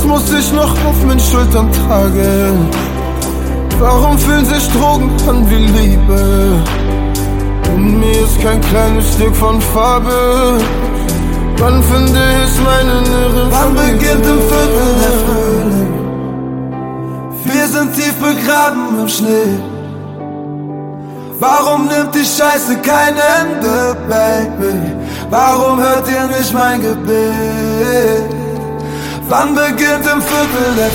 muss ich noch auf meinen Schultern tragen? Warum fühlen sich Drogen an wie Liebe? In mir ist kein kleines Stück von Farbe. Wann finde ich meine innere Friede? Wann beginnt im Viertel der Frühling? Wir sind tief begraben im Schnee. Warum nimmt die Scheiße kein Ende, Baby? Warum hört ihr nicht mein Gebet? Wann beginnt im Viertel der